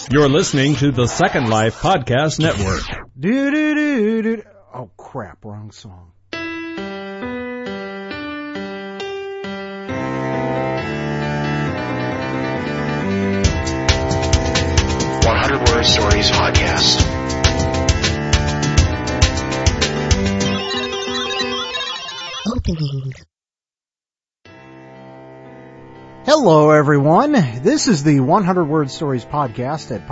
You're listening to the Second Life Podcast Network. Oh, crap, wrong song. 100-Word Stories Podcast. Opening. Hello, everyone. This is the 100-Word Stories Podcast at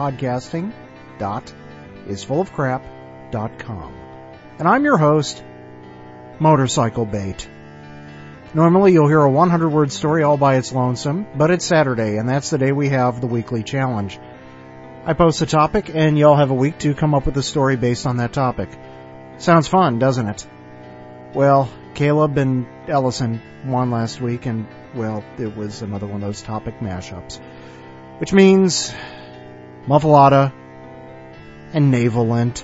podcasting.isfullofcrap.com. And I'm your host, Motorcycle Bait. Normally you'll hear a 100-word story all by its lonesome, but it's Saturday, and that's the day we have the weekly challenge. I post a topic, and y'all have a week to come up with a story based on that topic. Sounds fun, doesn't it? Well, Caleb and Ellison won last week, and, well, it was another one of those topic mashups. Which means Muffalata and Navalent.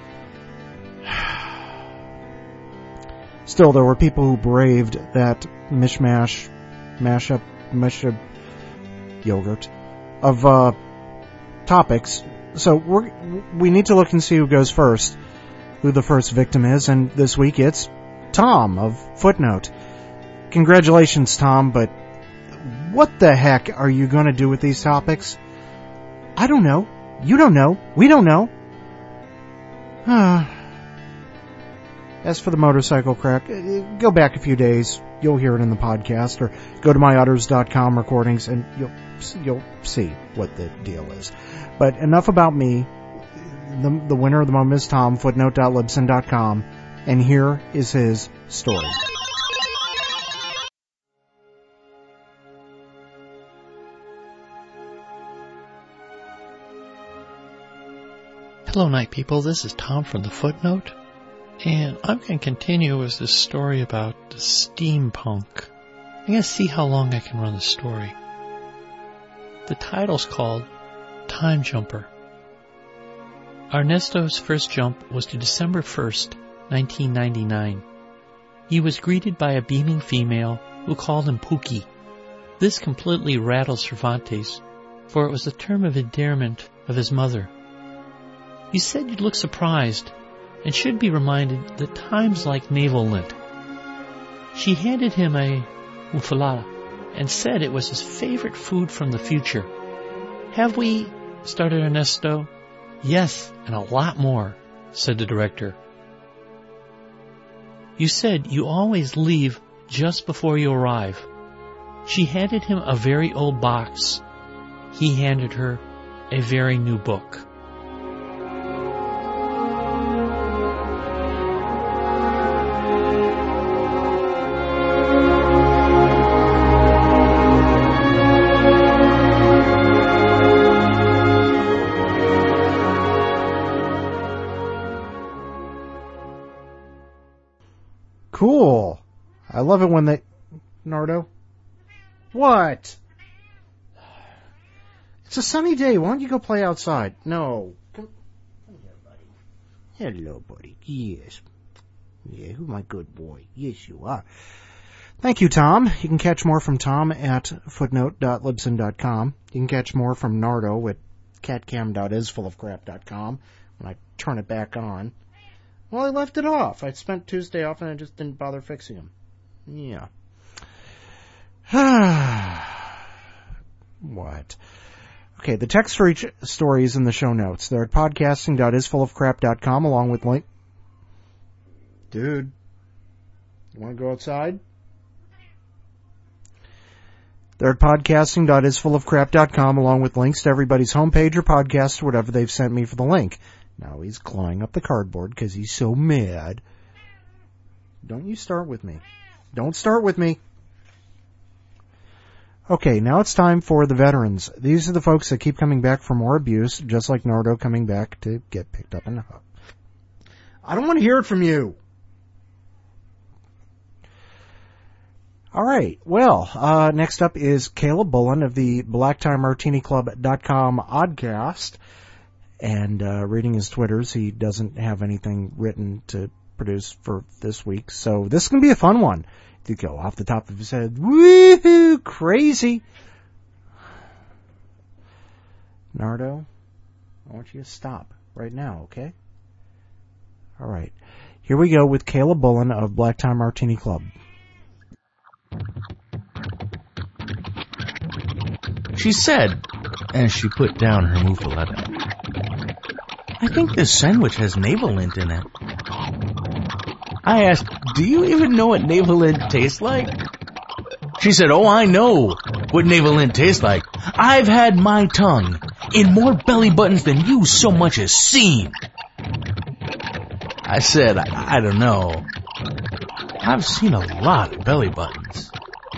Still, there were people who braved that mashup yogurt of topics. So we need to look and see who goes first, who the first victim is, and this week it's Tom of Footnote. Congratulations, Tom, but what the heck are you going to do with these topics? I don't know. You don't know. We don't know. As for the motorcycle crack, go back a few days. You'll hear it in the podcast, or go to myutters.com recordings, and you'll see what the deal is. But enough about me. The winner of the moment is Tom, footnote.libsyn.com, and here is his story. Hello, night people. This is Tom from the Footnote, and I'm going to continue with this story about the steampunk. I'm going to see how long I can run the story. The title's called Time Jumper. Ernesto's first jump was to December 1st, 1999. He was greeted by a beaming female who called him Pookie. This completely rattled Cervantes, for it was the term of endearment of his mother. He said you'd look surprised, and should be reminded that time's like navel lint. She handed him a muffalata, and said it was his favorite food from the future. Have we? Started Ernesto. Yes, and a lot more, said the director. You said you always leave just before you arrive. She handed him a very old box. He handed her a very new book. Cool. I love it when they... Nardo? What? It's a sunny day. Why don't you go play outside? No. Come here, buddy. Hello, buddy. Yes. Yeah, who's my good boy? Yes, you are. Thank you, Tom. You can catch more from Tom at footnote.libsyn.com. You can catch more from Nardo at catcam.isfullofcrap.com when I turn it back on. Well, I left it off. I spent Tuesday off and I just didn't bother fixing them. Yeah. What? Okay, the text for each story is in the show notes. They're at podcasting.isfullofcrap.com along with link... Dude, you want to go outside? They're at podcasting.isfullofcrap.com along with links to everybody's homepage or podcast or whatever they've sent me for the link. Now he's clawing up the cardboard because he's so mad. Don't you start with me. Don't start with me. Okay, now it's time for the veterans. These are the folks that keep coming back for more abuse, just like Nardo coming back to get picked up in the hub. I don't want to hear it from you. All right, well, next up is Caleb Bullen of the BlackTieMartiniClub.com oddcast. And reading his Twitters, he doesn't have anything written to produce for this week. So this is going to be a fun one. To go off the top of his head, woohoo, crazy. Nardo, I want you to stop right now, okay? All right. Here we go with Kayla Bullen of Black Tie Martini Club. She said, as she put down her muffaletta, "I think this sandwich has navel lint in it." I asked, "Do you even know what navel lint tastes like?" She said, "Oh, I know what navel lint tastes like. I've had my tongue in more belly buttons than you so much as seen." I said, I don't know. I've seen a lot of belly buttons.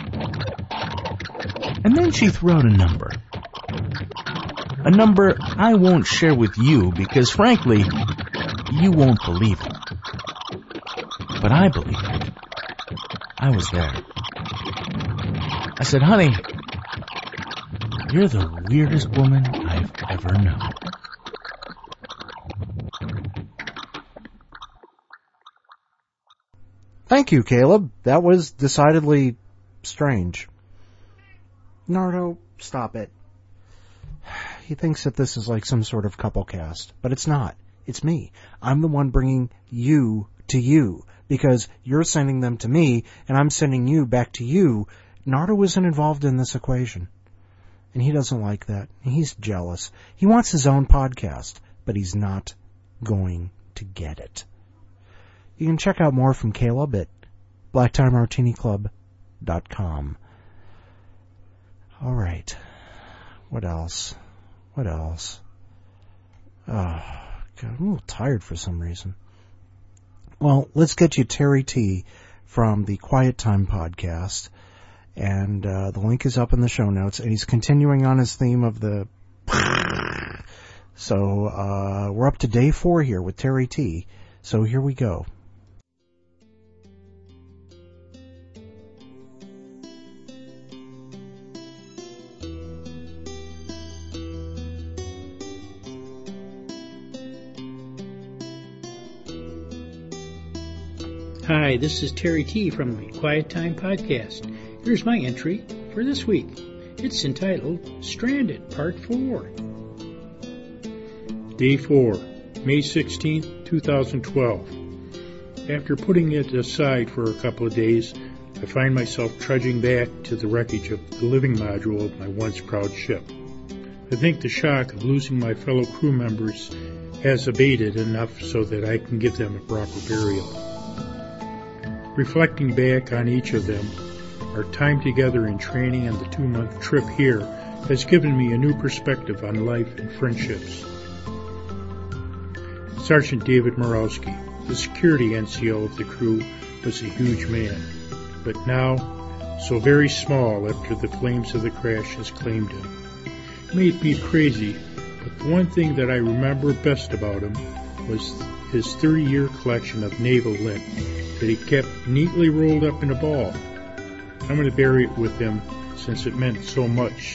And then she threw out a number. A number I won't share with you because, frankly, you won't believe it. But I believe it. I was there. I said, "Honey, you're the weirdest woman I've ever known." Thank you, Caleb. That was decidedly strange. Nardo, stop it. He thinks that this is like some sort of couple cast, but it's not. It's me. I'm the one bringing you to you, because you're sending them to me, and I'm sending you back to you. Nardo isn't involved in this equation, and he doesn't like that. He's jealous. He wants his own podcast, but he's not going to get it. You can check out more from Caleb at blacktiemartiniclub.com. All right. What else? Oh, God, I'm a little tired for some reason. Well, let's get you Terry T from the Quiet Time podcast. And the link is up in the show notes. And he's continuing on his theme of the... So we're up to day 4 here with Terry T. So here we go. Hi, this is Terry T. from the Quiet Time Podcast. Here's my entry for this week. It's entitled Stranded, Part 4. Day 4, May 16, 2012. After putting it aside for a couple of days, I find myself trudging back to the wreckage of the living module of my once proud ship. I think the shock of losing my fellow crew members has abated enough so that I can give them a proper burial. Reflecting back on each of them, our time together in training and the 2-month trip here has given me a new perspective on life and friendships. Sergeant David Murawski, the security NCO of the crew, was a huge man, but now so very small after the flames of the crash has claimed him. It made me crazy, but the one thing that I remember best about him was his 30-year collection of navel lint that he kept neatly rolled up in a ball. I'm going to bury it with him since it meant so much.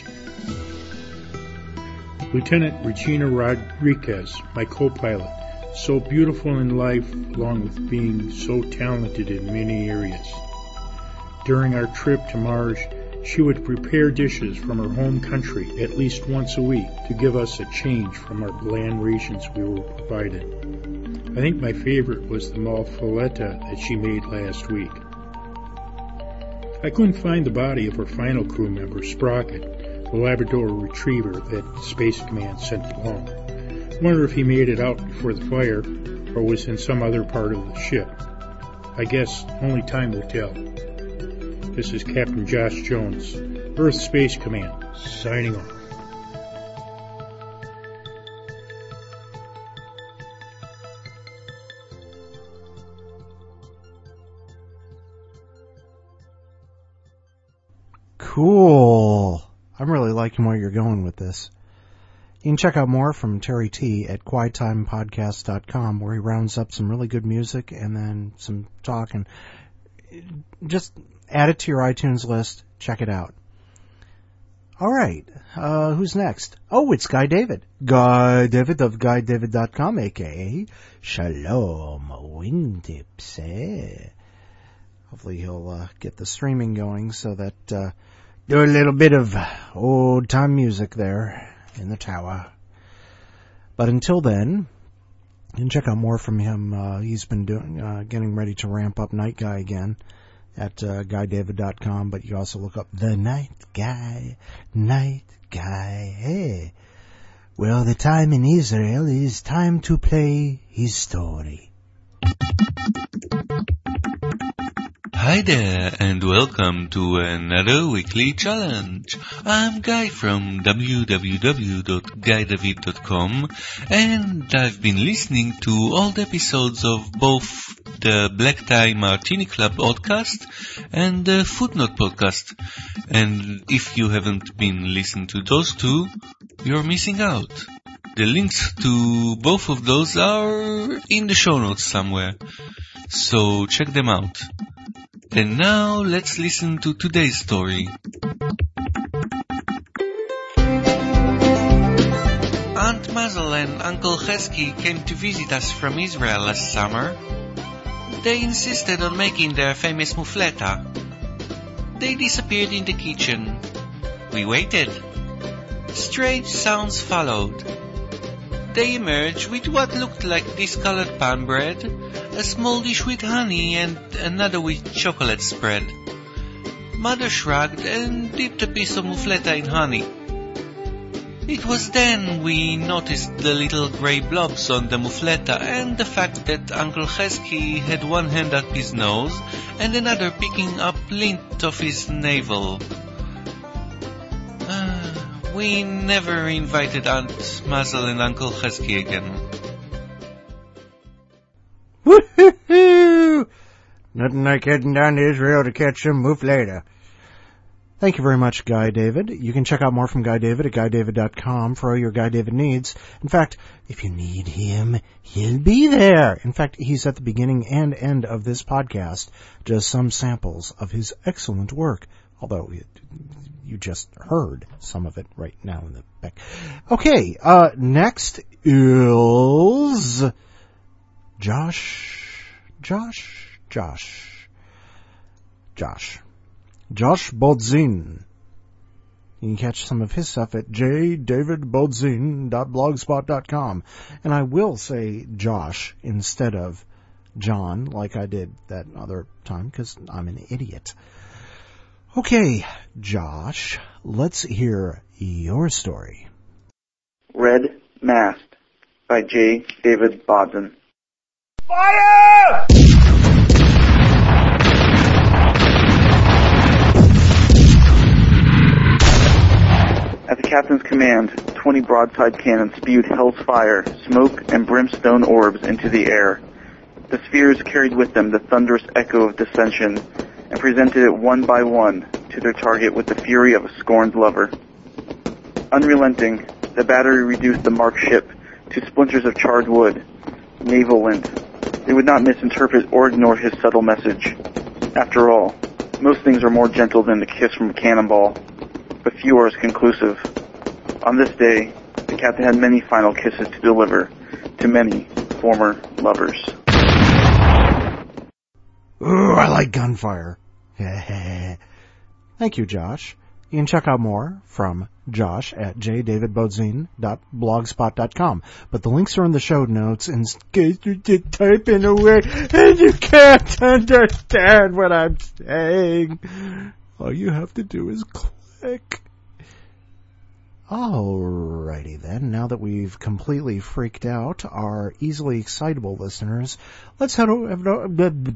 Lieutenant Regina Rodriguez, my co-pilot, so beautiful in life along with being so talented in many areas. During our trip to Mars, she would prepare dishes from her home country at least once a week to give us a change from our bland rations we were provided. I think my favorite was the muffaletta that she made last week. I couldn't find the body of her final crew member, Sprocket, the Labrador retriever that Space Command sent along. I wonder if he made it out before the fire or was in some other part of the ship. I guess only time will tell. This is Captain Josh Jones, Earth Space Command, signing off. Cool. I'm really liking where you're going with this. You can check out more from Terry T at quiettimepodcast.com, where he rounds up some really good music and then some talk, and just add it to your iTunes list. Check it out. All right. Who's next? Oh, it's Guy David. Guy David of GuyDavid.com, a.k.a. Shalom Wingtips. Hopefully he'll get the streaming going so that do a little bit of old-time music there in the tower. But until then, you can check out more from him. He's been getting ready to ramp up Night Guy again at GuyDavid.com, but you also look up The Night Guy. Hey. Well, the time in Israel is time to play his story. Hi there, and welcome to another weekly challenge. I'm Guy from www.guydavid.com, and I've been listening to all the episodes of both the Black Tie Martini Club podcast and the Footnote podcast. And if you haven't been listening to those two, you're missing out. The links to both of those are in the show notes somewhere, so check them out. And now, let's listen to today's story. Aunt Mazel and Uncle Chesky came to visit us from Israel last summer. They insisted on making their famous mufleta. They disappeared in the kitchen. We waited. Strange sounds followed. They emerged with what looked like discolored pan bread, a small dish with honey, and another with chocolate spread. Mother shrugged and dipped a piece of mufleta in honey. It was then we noticed the little grey blobs on the mufleta and the fact that Uncle Chesky had one hand up his nose and another picking up lint off his navel. We never invited Aunt Mazel and Uncle Chesky again. Woohoo! Nothing like heading down to Israel to catch some mufleta. Thank you very much, Guy David. You can check out more from Guy David at GuyDavid.com for all your Guy David needs. In fact, if you need him, he'll be there. In fact, he's at the beginning and end of this podcast, just some samples of his excellent work. Although you just heard some of it right now in the back. Okay, next is Josh Bodzin. You can catch some of his stuff at jdavidbodzin.blogspot.com. And I will say Josh instead of John, like I did that other time, because I'm an idiot. Okay, Josh, let's hear your story. Red Mast by J. David Bodzin. Fire! At the captain's command, 20 broadside cannons spewed hell's fire, smoke, and brimstone orbs into the air. The spheres carried with them the thunderous echo of dissension, and presented it one by one to their target with the fury of a scorned lover. Unrelenting, the battery reduced the marked ship to splinters of charred wood, naval lint. They would not misinterpret or ignore his subtle message. After all, most things are more gentle than the kiss from a cannonball, but few are as conclusive. On this day, the captain had many final kisses to deliver to many former lovers. Ooh, I like gunfire. Thank you, Josh. You can check out more from Josh at jdavidbodzin.blogspot.com. But the links are in the show notes in case you're just typing away and you can't understand what I'm saying. All you have to do is click. Alrighty then, now that we've completely freaked out our easily excitable listeners, let's head over...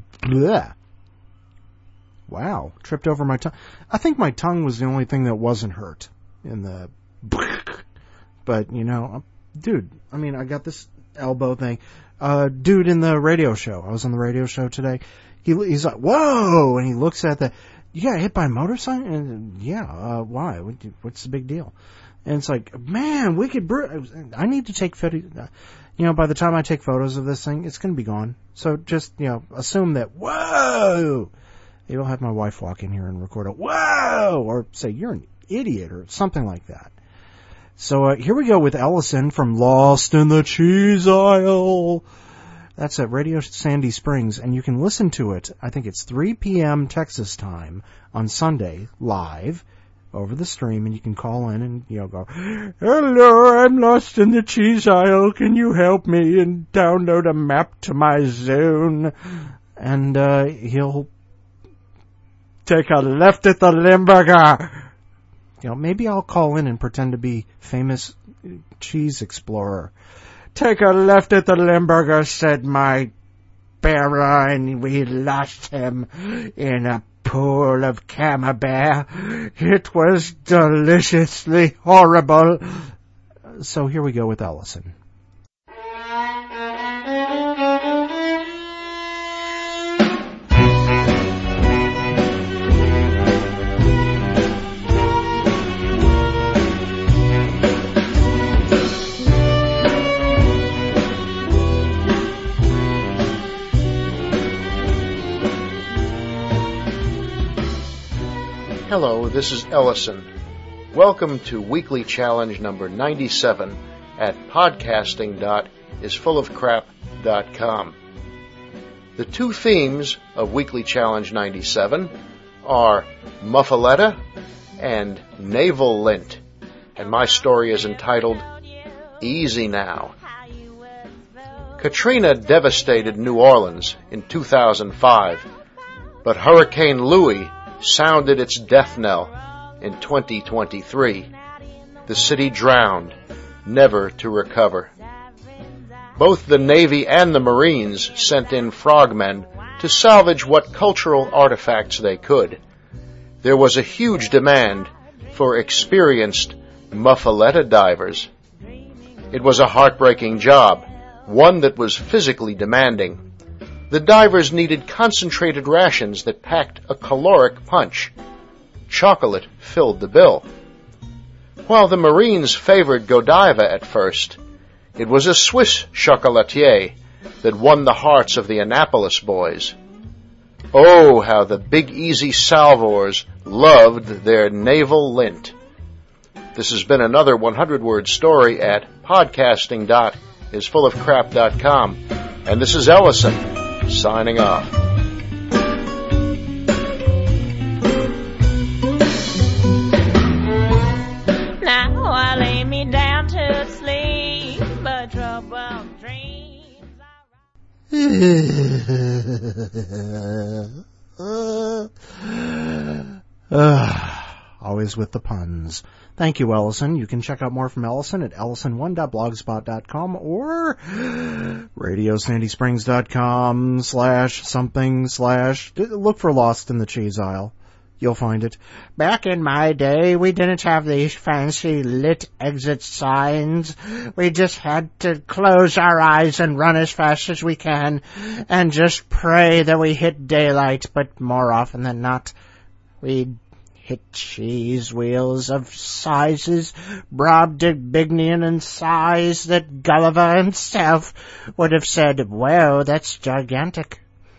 Wow, tripped over my tongue. I think my tongue was the only thing that wasn't hurt in the... But, you know, dude, I mean, I got this elbow thing. Dude in the radio show, I was on the radio show today, he's like, whoa! And he looks at the... You got hit by a motorcycle? And, yeah, why? What's the big deal? And it's like, man, I need to take photos. You know, by the time I take photos of this thing, it's going to be gone. So just, you know, assume that, whoa! Maybe I'll have my wife walk in here and record a whoa! Or say, you're an idiot, or something like that. So here we go with Ellison from Lost in the Cheese Aisle. That's at Radio Sandy Springs, and you can listen to it. I think it's 3 p.m. Texas time on Sunday, live, over the stream, and you can call in and, go, "Hello, I'm lost in the cheese aisle. Can you help me and download a map to my zone?" And he'll take a left at the Limburger. Maybe I'll call in and pretend to be famous cheese explorer. "Take a left at the Limburger," said my bearer, and we lost him in a pool of camembert. It was deliciously horrible. So here we go with Ellison. Hello, this is Ellison. Welcome to Weekly Challenge number 97 at podcasting.isfullofcrap.com. The two themes of Weekly Challenge 97 are muffaletta and navel lint, and my story is entitled Easy Now. Katrina devastated New Orleans in 2005, but Hurricane Louis sounded its death knell in 2023. The city drowned, never to recover. Both the Navy and the Marines sent in frogmen to salvage what cultural artifacts they could. There was a huge demand for experienced muffaletta divers. It was a heartbreaking job, one that was physically demanding. The divers needed concentrated rations that packed a caloric punch. Chocolate filled the bill. While the Marines favored Godiva at first, it was a Swiss chocolatier that won the hearts of the Annapolis boys. Oh, how the Big Easy Salvors loved their navel lint. This has been another 100-word story at podcasting.isfullofcrap.com, and this is Ellison signing off. Now I lay me down to sleep, but troubled dreams Always with the puns. Thank you, Ellison. You can check out more from Ellison at ellison1.blogspot.com or radiosandysprings.com/something/ look for Lost in the Cheese Aisle. You'll find it. Back in my day, we didn't have these fancy lit exit signs. We just had to close our eyes and run as fast as we can and just pray that we hit daylight, but more often than not, we'd hit cheese wheels of sizes Brobdingnagian in size that Gulliver himself would have said, "Whoa, that's gigantic."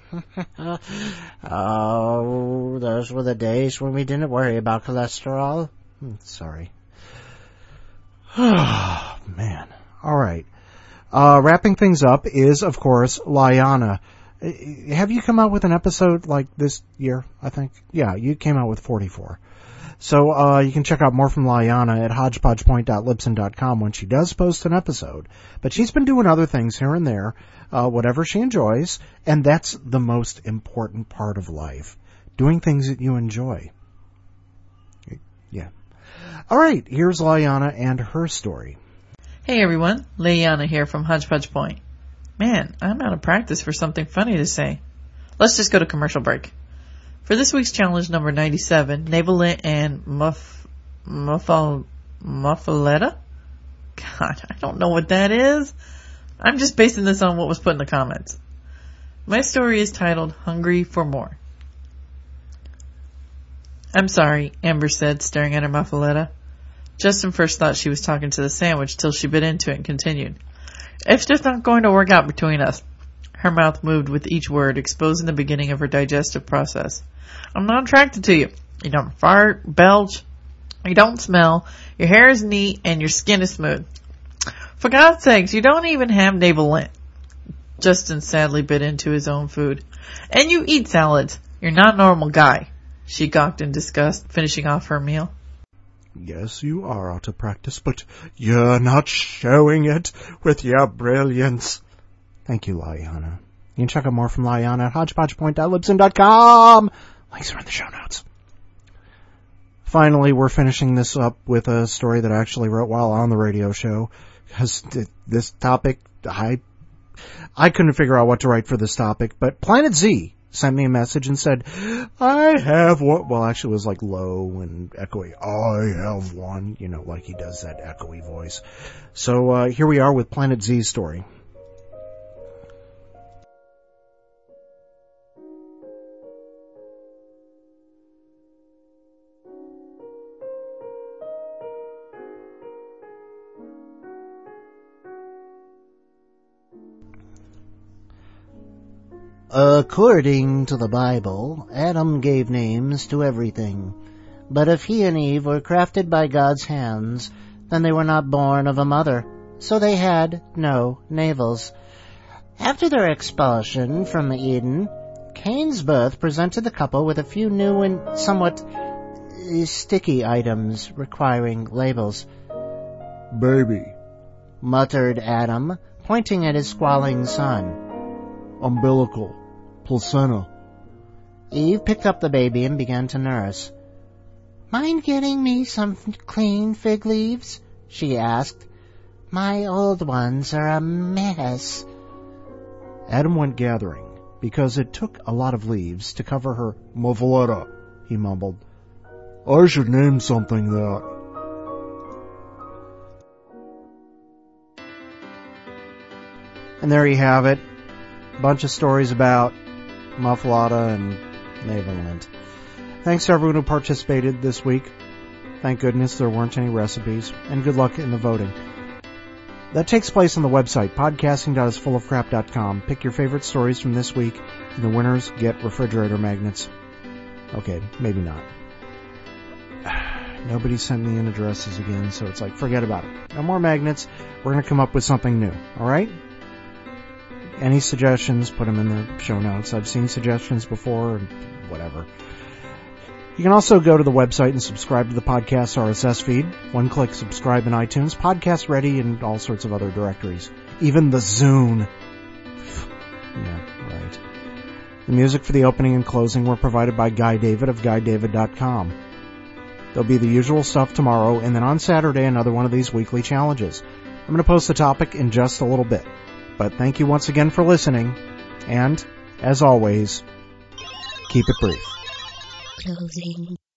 Oh, those were the days when we didn't worry about cholesterol. Sorry. Oh, man. All right. Wrapping things up is, of course, Liana. Have you come out with an episode like this year, I think? Yeah, you came out with 44. So you can check out more from Liana at hodgepodgepoint.libsyn.com when she does post an episode. But she's been doing other things here and there, whatever she enjoys, and that's the most important part of life, doing things that you enjoy. Yeah. All right, here's Liana and her story. Hey everyone, Liana here from Hodgepodge Point. Man, I'm out of practice for something funny to say. Let's just go to commercial break. For this week's challenge number 97, navel lint and muffaletta? God, I don't know what that is. I'm just basing this on what was put in the comments. My story is titled Hungry for More. I'm sorry, Amber said, staring at her muffaletta. Justin first thought she was talking to the sandwich till she bit into it and continued. It's just not going to work out between us. Her mouth moved with each word, exposing the beginning of her digestive process. I'm not attracted to you. You don't fart, belch, you don't smell, your hair is neat, and your skin is smooth. For God's sakes, you don't even have navel lint. Justin sadly bit into his own food. And you eat salads. You're not a normal guy. She gawked in disgust, finishing off her meal. Yes, you are out of practice, but you're not showing it with your brilliance. Thank you, Laiana. You can check out more from Laiana at hodgepodgepoint.libsyn.com. Links are in the show notes. Finally, we're finishing this up with a story that I actually wrote while on the radio show, because this topic, I couldn't figure out what to write for this topic, but Planet Z sent me a message and said, I have what, well, actually it was like low and echoey, I have one, you know, like he does that echoey voice. So, here we are with Planet Z's story. According to the Bible, Adam gave names to everything. But if he and Eve were crafted by God's hands, then they were not born of a mother, so they had no navels. After their expulsion from Eden, Cain's birth presented the couple with a few new and somewhat sticky items requiring labels. Baby, muttered Adam, pointing at his squalling son. Umbilical. Placenta. Eve picked up the baby and began to nurse. Mind getting me some clean fig leaves? She asked. My old ones are a mess. Adam went gathering, because it took a lot of leaves to cover her muffaletta, he mumbled. I should name something that. And there you have it. Bunch of stories about muffaletta and navel lint. Thanks to everyone who participated this week. Thank goodness there weren't any recipes, and good luck in the voting. That takes place on the website, podcasting.isfullofcrap.com. Pick your favorite stories from this week, and the winners get refrigerator magnets. Okay, maybe not. Nobody sent me in addresses again, so it's like, forget about it. No more magnets. We're going to come up with something new, alright? Any suggestions, put them in the show notes. I've seen suggestions before, and whatever. You can also go to the website and subscribe to the podcast RSS feed. One-click subscribe in iTunes, Podcast Ready, and all sorts of other directories. Even the Zune. Yeah, right. The music for the opening and closing were provided by Guy David of GuyDavid.com. There'll be the usual stuff tomorrow, and then on Saturday another one of these weekly challenges. I'm going to post the topic in just a little bit. But thank you once again for listening, and, as always, keep it brief. Closing.